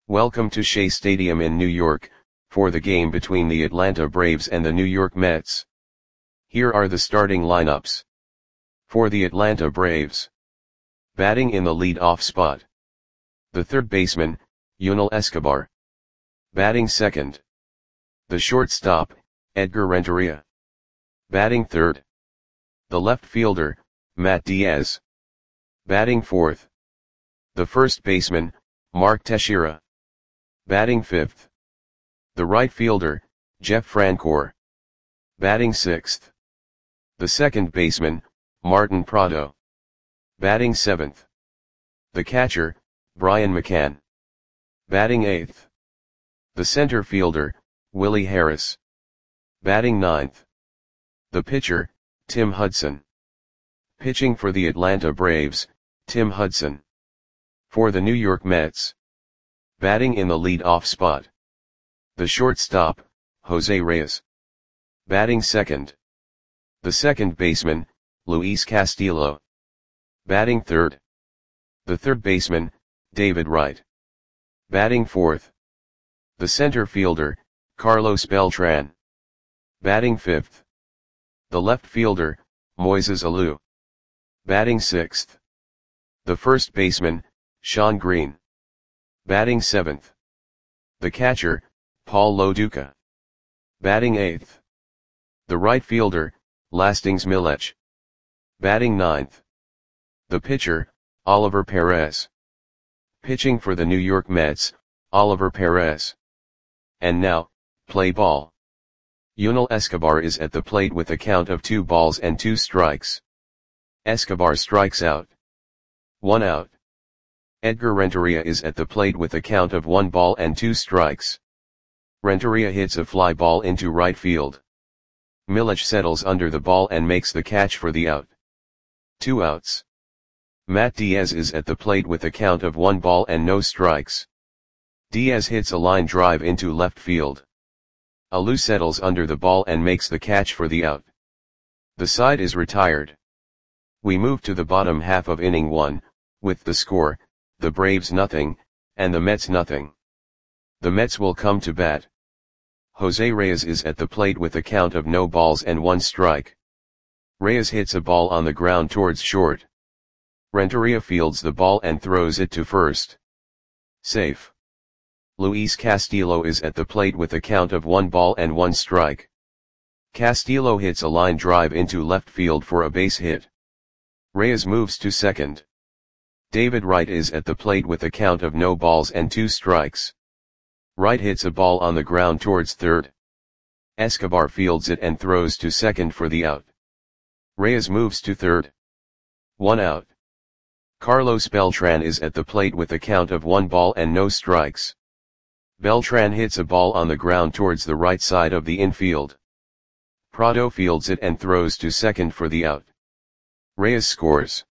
Welcome to Shea Stadium in New York, for the game between the Atlanta Braves and the New York Mets. Here are the starting lineups. For the Atlanta Braves. Batting in the lead-off spot. The third baseman, Yunel Escobar. Batting second. The shortstop, Edgar Renteria. Batting third. The left fielder, Matt Diaz. Batting fourth. The first baseman, Mark Teixeira. Batting fifth. The right fielder, Jeff Francoeur. Batting sixth. The second baseman, Martin Prado. Batting seventh. The catcher, Brian McCann. Batting eighth. The center fielder, Willie Harris. Batting ninth. The pitcher, Tim Hudson. Pitching for the Atlanta Braves, Tim Hudson. For the New York Mets. Batting in the lead-off spot. The shortstop, Jose Reyes. Batting second. The second baseman, Luis Castillo. Batting third. The third baseman, David Wright. Batting fourth. The center fielder, Carlos Beltran. Batting fifth. The left fielder, Moises Alou. Batting sixth. The first baseman, Shawn Green. Batting seventh. The catcher, Paul Lo Duca. Batting eighth. The right fielder, Lastings Milech. Batting ninth. The pitcher, Oliver Perez. Pitching for the New York Mets, Oliver Perez. And now, play ball. Yunel Escobar is at the plate with a count of 2 balls and 2 strikes. Escobar strikes out. 1 out. Edgar Renteria is at the plate with a count of 1 ball and 2 strikes. Renteria hits a fly ball into right field. Milech settles under the ball and makes the catch for the out. 2 outs. Matt Diaz is at the plate with a count of 1 ball and no strikes. Diaz hits a line drive into left field. Alou settles under the ball and makes the catch for the out. The side is retired. We move to the bottom half of inning 1, with the score, the Braves nothing, and the Mets nothing. The Mets will come to bat. Jose Reyes is at the plate with a count of no balls and 1 strike. Reyes hits a ball on the ground towards short. Renteria fields the ball and throws it to first. Safe. Luis Castillo is at the plate with a count of 1 ball and 1 strike. Castillo hits a line drive into left field for a base hit. Reyes moves to second. David Wright is at the plate with a count of no balls and 2 strikes. Wright hits a ball on the ground towards third. Escobar fields it and throws to second for the out. Reyes moves to third. 1 out. Carlos Beltran is at the plate with a count of 1 ball and no strikes. Beltran hits a ball on the ground towards the right side of the infield. Prado fields it and throws to second for the out. Reyes scores.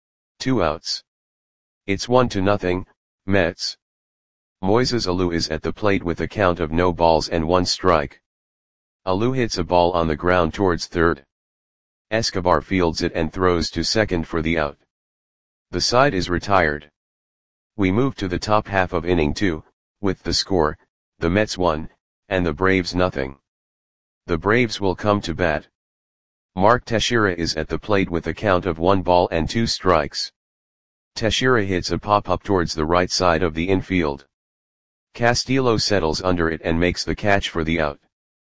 2 outs. It's 1-0, Mets. Moises Alou is at the plate with a count of no balls and 1 strike. Alou hits a ball on the ground towards third. Escobar fields it and throws to second for the out. The side is retired. We move to the top half of inning 2, with the score, the Mets 1, and the Braves nothing. The Braves will come to bat. Mark Teixeira is at the plate with a count of 1 ball and 2 strikes. Teixeira hits a pop-up towards the right side of the infield. Castillo settles under it and makes the catch for the out.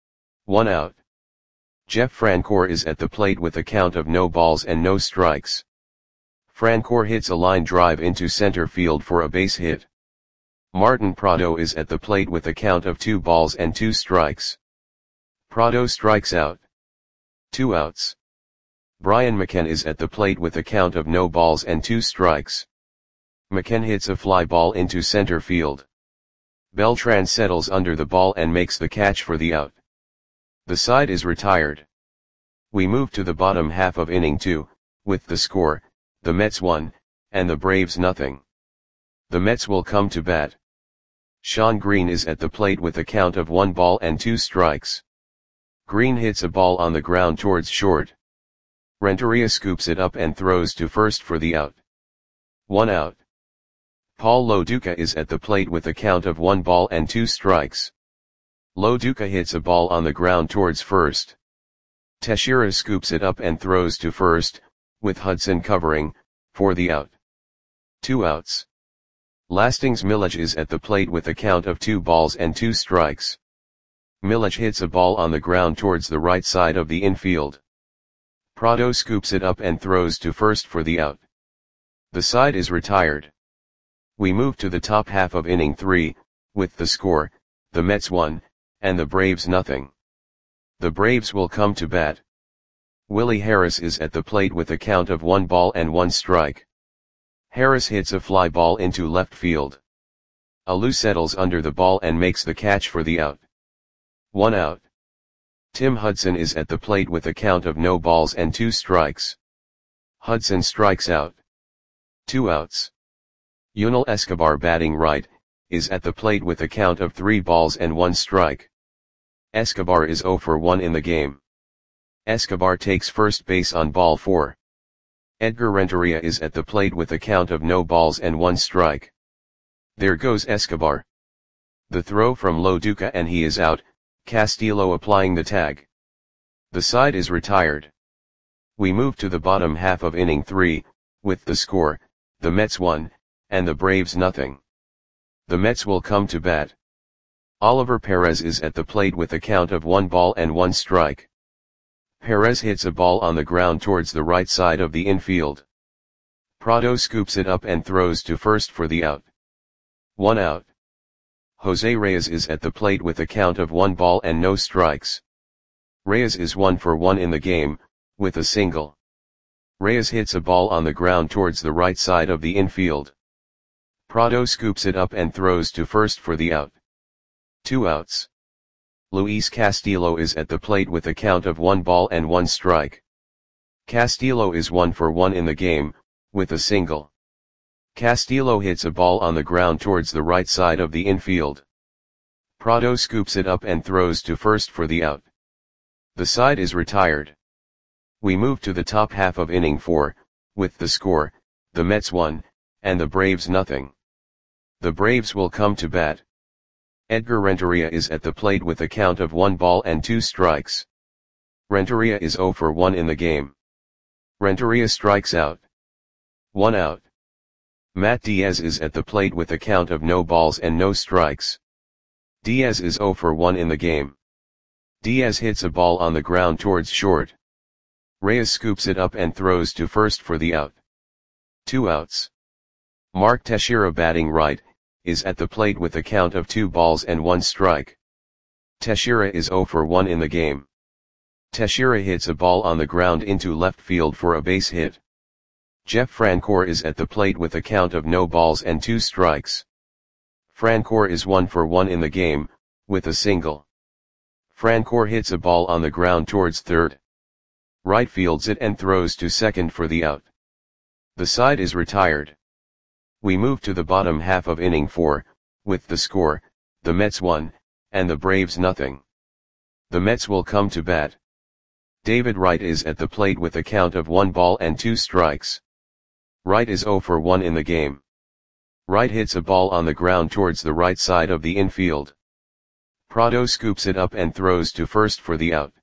1 out. Jeff Francoeur is at the plate with a count of no balls and no strikes. Francoeur hits a line drive into center field for a base hit. Martin Prado is at the plate with a count of 2 balls and 2 strikes. Prado strikes out. 2 outs. Brian McCann is at the plate with a count of no balls and 2 strikes. McCann hits a fly ball into center field. Beltran settles under the ball and makes the catch for the out. The side is retired. We move to the bottom half of inning 2, with the score, the Mets 1, and the Braves nothing. The Mets will come to bat. Shawn Green is at the plate with a count of 1 ball and 2 strikes. Green hits a ball on the ground towards short. Renteria scoops it up and throws to first for the out. 1 out. Paul Lo Duca is at the plate with a count of 1 ball and 2 strikes. Lo Duca hits a ball on the ground towards first. Teixeira scoops it up and throws to first, with Hudson covering, for the out. 2 outs. Lastings Milic is at the plate with a count of 2 balls and 2 strikes. Milic hits a ball on the ground towards the right side of the infield. Prado scoops it up and throws to first for the out. The side is retired. We move to the top half of inning 3, with the score, the Mets 1, and the Braves nothing. The Braves will come to bat. Willie Harris is at the plate with a count of 1 ball and 1 strike. Harris hits a fly ball into left field. Alou settles under the ball and makes the catch for the out. 1 out. Tim Hudson is at the plate with a count of no balls and 2 strikes. Hudson strikes out. 2 outs. Yunel Escobar batting right, is at the plate with a count of 3 balls and 1 strike. Escobar is 0 for 1 in the game. Escobar takes first base on ball 4. Edgar Renteria is at the plate with a count of no balls and 1 strike. There goes Escobar. The throw from Lo Duca and he is out, Castillo applying the tag. The side is retired. We move to the bottom half of inning 3, with the score, the Mets 1, and the Braves nothing. The Mets will come to bat. Oliver Perez is at the plate with a count of 1 ball and 1 strike. Perez hits a ball on the ground towards the right side of the infield. Prado scoops it up and throws to first for the out. 1 out. Jose Reyes is at the plate with a count of 1 ball and no strikes. Reyes is 1 for 1 in the game, with a single. Reyes hits a ball on the ground towards the right side of the infield. Prado scoops it up and throws to first for the out. 2 outs. Luis Castillo is at the plate with a count of 1 ball and 1 strike. Castillo is 1 for 1 in the game, with a single. Castillo hits a ball on the ground towards the right side of the infield. Prado scoops it up and throws to first for the out. The side is retired. We move to the top half of inning 4, with the score, the Mets 1, and the Braves nothing. The Braves will come to bat. Edgar Renteria is at the plate with a count of 1 ball and 2 strikes. Renteria is 0 for 1 in the game. Renteria strikes out. 1 out. Matt Diaz is at the plate with a count of no balls and no strikes. Diaz is 0 for 1 in the game. Diaz hits a ball on the ground towards short. Reyes scoops it up and throws to first for the out. 2 outs. Mark Teixeira batting right, is at the plate with a count of 2 balls and 1 strike. Teixeira is 0 for 1 in the game. Teixeira hits a ball on the ground into left field for a base hit. Jeff Francoeur is at the plate with a count of no balls and 2 strikes. Francoeur is 1 for 1 in the game, with a single. Francoeur hits a ball on the ground towards third. Right fields it and throws to second for the out. The side is retired. We move to the bottom half of inning 4, with the score, the Mets 1, and the Braves nothing. The Mets will come to bat. David Wright is at the plate with a count of 1 ball and 2 strikes. Wright is 0 for 1 in the game. Wright hits a ball on the ground towards the right side of the infield. Prado scoops it up and throws to first for the out.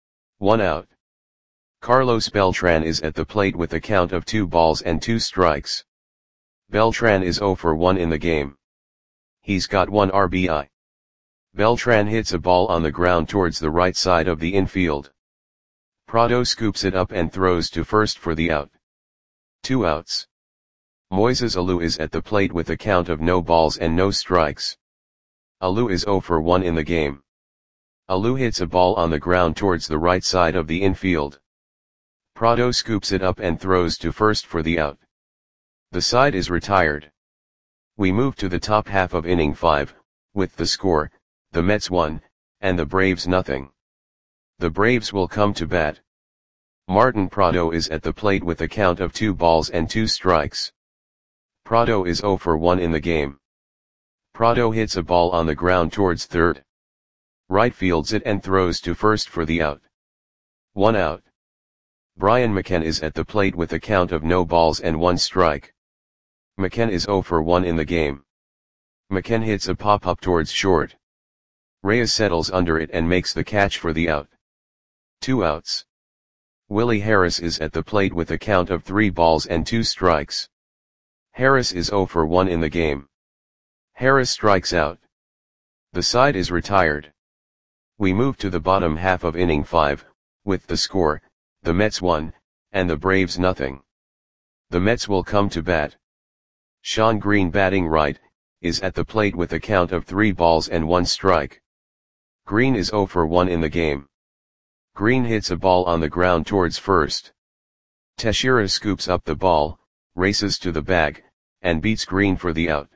1 out. Carlos Beltran is at the plate with a count of 2 balls and 2 strikes. Beltran is 0 for 1 in the game. He's got 1 RBI. Beltran hits a ball on the ground towards the right side of the infield. Prado scoops it up and throws to first for the out. 2 outs. Moises Alou is at the plate with a count of no balls and no strikes. Alou is 0 for 1 in the game. Alou hits a ball on the ground towards the right side of the infield. Prado scoops it up and throws to first for the out. The side is retired. We move to the top half of inning 5, with the score, the Mets 1, and the Braves nothing. The Braves will come to bat. Martin Prado is at the plate with a count of 2 balls and 2 strikes. Prado is 0 for 1 in the game. Prado hits a ball on the ground towards third. Right fields it and throws to first for the out. 1 out. Brian McCann is at the plate with a count of no balls and 1 strike. McKen is 0 for 1 in the game. McKen hits a pop-up towards short. Reyes settles under it and makes the catch for the out. 2 outs. Willie Harris is at the plate with a count of 3 balls and 2 strikes. Harris is 0 for 1 in the game. Harris strikes out. The side is retired. We move to the bottom half of inning 5, with the score, the Mets 1, and the Braves nothing. The Mets will come to bat. Shawn Green, batting right, is at the plate with a count of 3 balls and 1 strike. Green is 0 for 1 in the game. Green hits a ball on the ground towards first. Teixeira scoops up the ball, races to the bag, and beats Green for the out.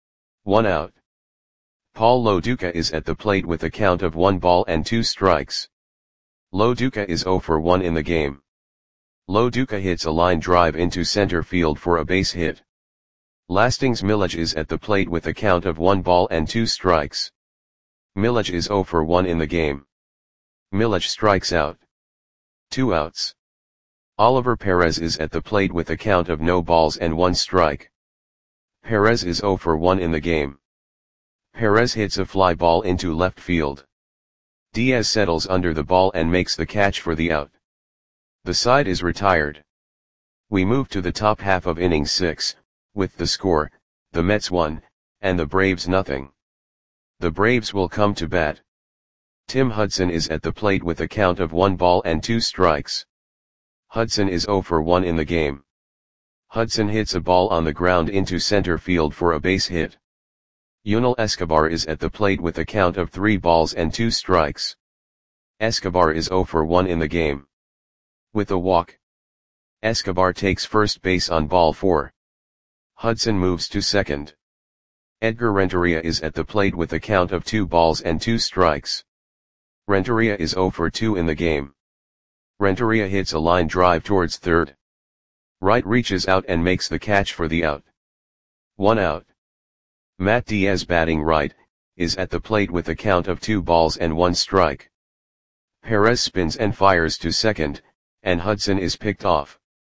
1 out. Paul Lo Duca is at the plate with a count of 1 ball and 2 strikes. Lo Duca is 0 for 1 in the game. Lo Duca hits a line drive into center field for a base hit. Lastings Milledge is at the plate with a count of 1 ball and 2 strikes. Milledge is 0 for 1 in the game. Milledge strikes out. 2 outs. Oliver Perez is at the plate with a count of no balls and 1 strike. Perez is 0 for 1 in the game. Perez hits a fly ball into left field. Diaz settles under the ball and makes the catch for the out. The side is retired. We move to the top half of inning 6, with the score, the Mets 1, and the Braves nothing. The Braves will come to bat. Tim Hudson is at the plate with a count of 1 ball and 2 strikes. Hudson is 0 for 1 in the game. Hudson hits a ball on the ground into center field for a base hit. Yunel Escobar is at the plate with a count of 3 balls and 2 strikes. Escobar is 0 for 1 in the game. With a walk, Escobar takes first base on ball 4. Hudson moves to second. Edgar Renteria is at the plate with a count of 2 balls and 2 strikes. Renteria is 0 for 2 in the game. Renteria hits a line drive towards third. Wright reaches out and makes the catch for the out. 1 out. Matt Diaz, batting right, is at the plate with a count of 2 balls and 1 strike. Perez spins and fires to second, and Hudson is picked off.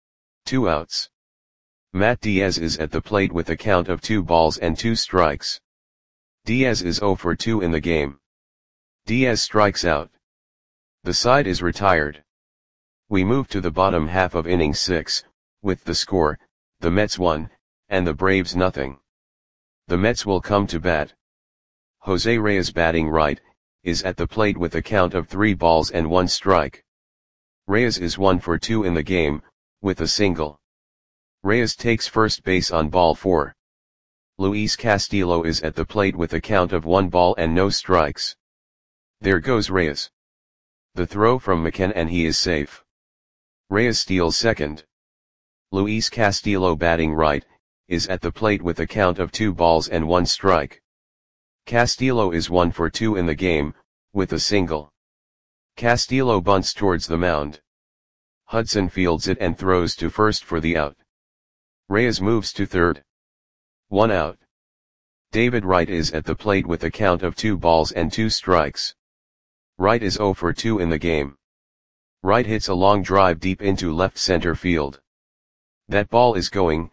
2 outs. Matt Diaz is at the plate with a count of 2 balls and 2 strikes. Diaz is 0 for 2 in the game. Diaz strikes out. The side is retired. We move to the bottom half of inning 6, with the score, the Mets 1, and the Braves nothing. The Mets will come to bat. Jose Reyes, batting right, is at the plate with a count of 3 balls and 1 strike. Reyes is 1 for 2 in the game, with a single. Reyes takes first base on ball 4. Luis Castillo is at the plate with a count of 1 ball and no strikes. There goes Reyes. The throw from McKen and he is safe. Reyes steals second. Luis Castillo, batting right, is at the plate with a count of 2 balls and 1 strike. Castillo is 1 for 2 in the game, with a single. Castillo bunts towards the mound. Hudson fields it and throws to first for the out. Reyes moves to third. 1 out. David Wright is at the plate with a count of 2 balls and 2 strikes. Wright is 0 for 2 in the game. Wright hits a long drive deep into left center field. That ball is gone.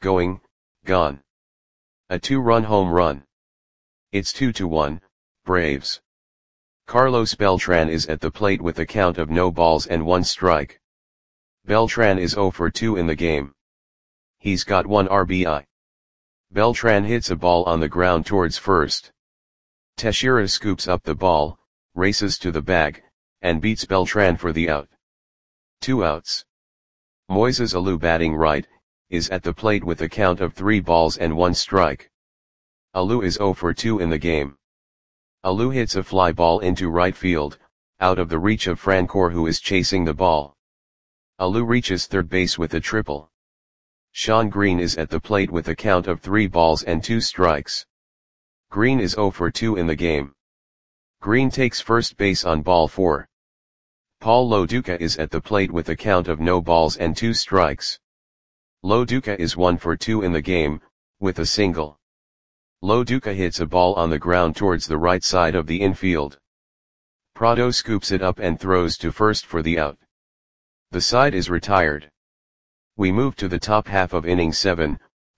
A 2-run home run. It's 2-1, Braves. Carlos Beltran is at the plate with a count of no balls and 1 strike. Beltran is 0 for 2 in the game. He's got 1 RBI. Beltran hits a ball on the ground towards first. Teixeira scoops up the ball, races to the bag, and beats Beltran for the out. 2 outs. Moises Alou, batting right, is at the plate with a count of 3 balls and 1 strike. Alou is 0 for 2 in the game. Alou hits a fly ball into right field, out of the reach of Francoeur, who is chasing the ball. Alou reaches third base with a triple. Shawn Green is at the plate with a count of 3 balls and 2 strikes. Green is 0 for 2 in the game. Green takes first base on ball 4. Paul Lo Duca is at the plate with a count of no balls and 2 strikes. Lo Duca is 1 for 2 in the game, with a single. Lo Duca hits a ball on the ground towards the right side of the infield. Prado scoops it up and throws to first for the out. The side is retired. We move to the top half of inning 7,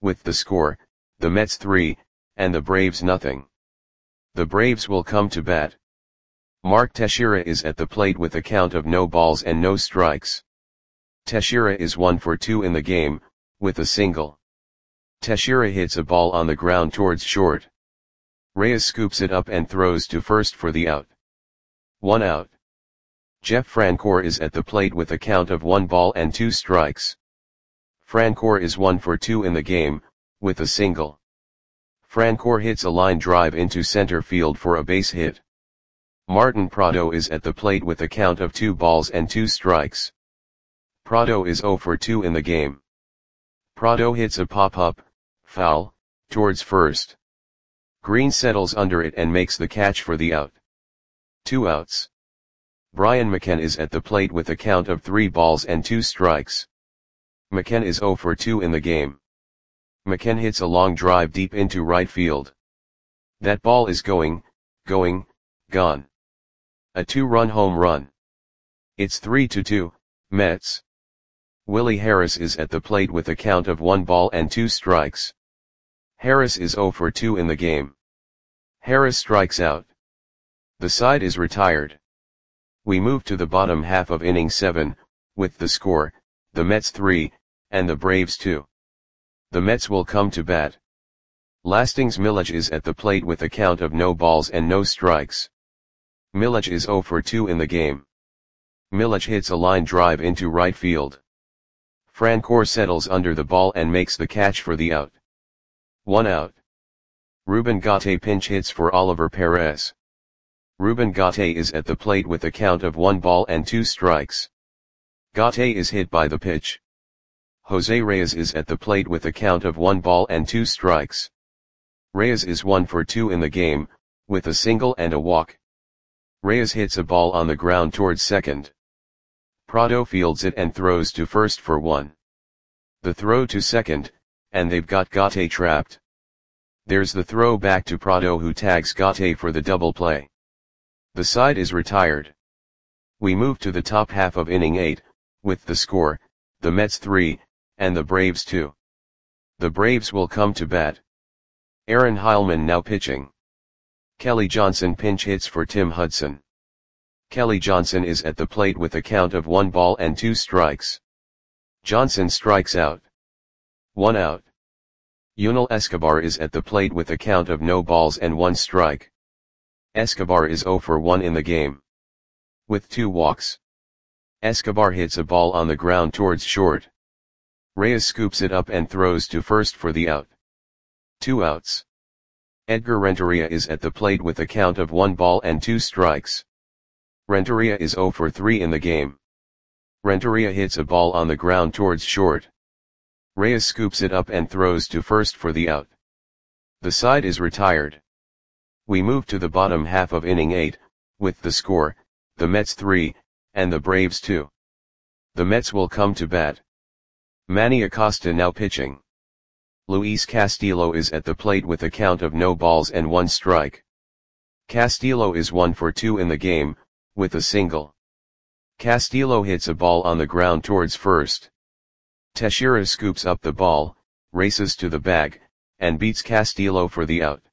with the score, the Mets 3, and the Braves nothing. The Braves will come to bat. Mark Teixeira is at the plate with a count of no balls and no strikes. Teixeira is 1 for 2 in the game, with a single. Teixeira hits a ball on the ground towards short. Reyes scoops it up and throws to first for the out. 1 out. Jeff Francoeur is at the plate with a count of 1 ball and 2 strikes. Francoeur is 1 for 2 in the game, with a single. Francoeur hits a line drive into center field for a base hit. Martin Prado is at the plate with a count of 2 balls and 2 strikes. Prado is 0 for 2 in the game. Prado hits a pop-up, foul, towards first. Green settles under it and makes the catch for the out. 2 outs. Brian McCann is at the plate with a count of 3 balls and 2 strikes. McCann is 0 for 2 in the game. McCann hits a long drive deep into right field. That ball is gone. A 2-run home run. It's 3-2, Mets. Willie Harris is at the plate with a count of 1 ball and 2 strikes. Harris is 0 for 2 in the game. Harris strikes out. The side is retired. We move to the bottom half of inning 7, with the score, the Mets 3, and the Braves 2. The Mets will come to bat. Lastings Milledge is at the plate with a count of no balls and no strikes. Milledge is 0 for 2 in the game. Milledge hits a line drive into right field. Francoeur settles under the ball and makes the catch for the out. 1 out. Ruben Gatte pinch hits for Oliver Perez. Ruben Gatte is at the plate with a count of 1 ball and 2 strikes. Gatte is hit by the pitch. Jose Reyes is at the plate with a count of 1 ball and 2 strikes. Reyes is 1 for 2 in the game, with a single and a walk. Reyes hits a ball on the ground towards second. Prado fields it and throws to first for 1. The throw to second, and they've got Gatte trapped. There's the throw back to Prado, who tags Gatte for the double play. The side is retired. We move to the top half of inning 8, with the score, the Mets 3, and the Braves 2. The Braves will come to bat. Aaron Heilman now pitching. Kelly Johnson pinch hits for Tim Hudson. Kelly Johnson is at the plate with a count of 1 ball and 2 strikes. Johnson strikes out. 1 out. Yunel Escobar is at the plate with a count of no balls and 1 strike. Escobar is 0 for 1 in the game. With 2 walks. Escobar hits a ball on the ground towards short. Reyes scoops it up and throws to first for the out. 2 outs. Edgar Renteria is at the plate with a count of 1 ball and 2 strikes. Renteria is 0 for 3 in the game. Renteria hits a ball on the ground towards short. Reyes scoops it up and throws to first for the out. The side is retired. We move to the bottom half of inning 8, with the score, the Mets 3, and the Braves 2. The Mets will come to bat. Manny Acosta now pitching. Luis Castillo is at the plate with a count of no balls and 1 strike. Castillo is 1 for 2 in the game, with a single. Castillo hits a ball on the ground towards first. Teixeira scoops up the ball, races to the bag, and beats Castillo for the out.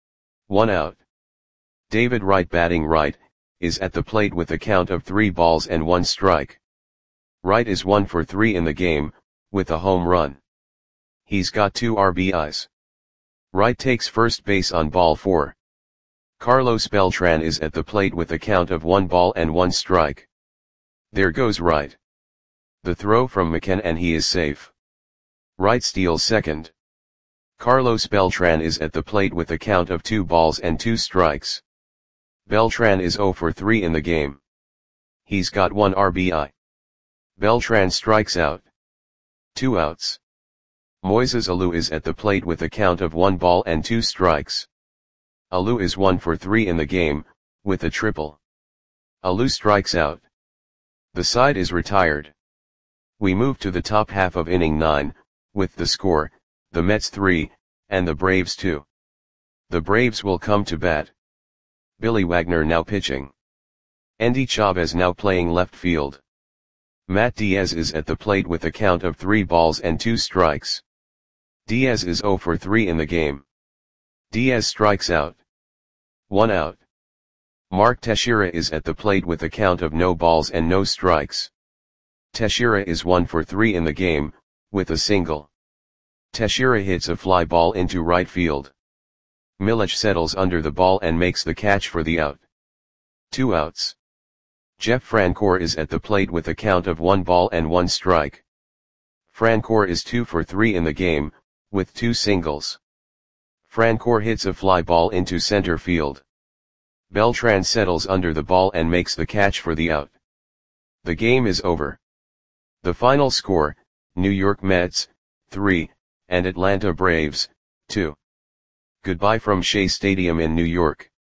1 out. David Wright batting right, is at the plate with a count of 3 balls and 1 strike. Wright is 1 for 3 in the game, with a home run. He's got 2 RBIs. Wright takes first base on ball 4. Carlos Beltran is at the plate with a count of 1 ball and 1 strike. There goes Wright. The throw from McCann and he is safe. Wright steals second. Carlos Beltran is at the plate with a count of 2 balls and 2 strikes. Beltran is 0 for 3 in the game. He's got 1 RBI. Beltran strikes out. 2 outs. Moises Alou is at the plate with a count of 1 ball and 2 strikes. Alou is 1 for 3 in the game, with a triple. Alou strikes out. The side is retired. We move to the top half of inning 9, with the score, the Mets 3, and the Braves 2. The Braves will come to bat. Billy Wagner now pitching. Endy Chavez now playing left field. Matt Diaz is at the plate with a count of 3 balls and 2 strikes. Diaz is 0 for 3 in the game. Diaz strikes out. 1 out. Mark Teixeira is at the plate with a count of no balls and no strikes. Teixeira is 1 for 3 in the game, with a single. Teixeira hits a fly ball into right field. Milich settles under the ball and makes the catch for the out. 2 outs. Jeff Francoeur is at the plate with a count of 1 ball and 1 strike. Francoeur is 2 for 3 in the game, with 2 singles. Francoeur hits a fly ball into center field. Beltran settles under the ball and makes the catch for the out. The game is over. The final score, New York Mets, 3, and Atlanta Braves, 2. Goodbye from Shea Stadium in New York.